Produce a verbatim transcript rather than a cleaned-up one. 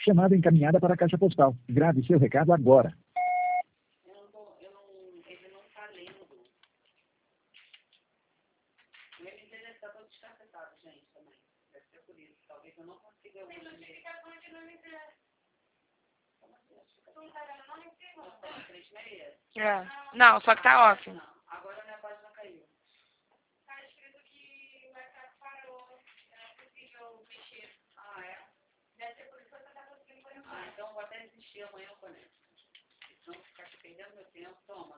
Chamada encaminhada para a caixa postal. Grave seu recado agora. Eu não tô, eu não, ele não tá lendo. O meu M T deve estar todo descacetado, gente, também. Deve ser por isso. Talvez eu não consiga hoje. Tem notificação aqui no M T. Como assim? Não tá vendo não, M T, não. três seis? É. Não, só que tá off. Não, agora a minha página caiu. Tá escrito que o WhatsApp parou. É possível mexer. Ah, é? Deve ser por isso que você tá conseguindo conectar. Ah, então vou até desistir, amanhã eu conecto. Não ficar aqui perdendo meu tempo. Toma.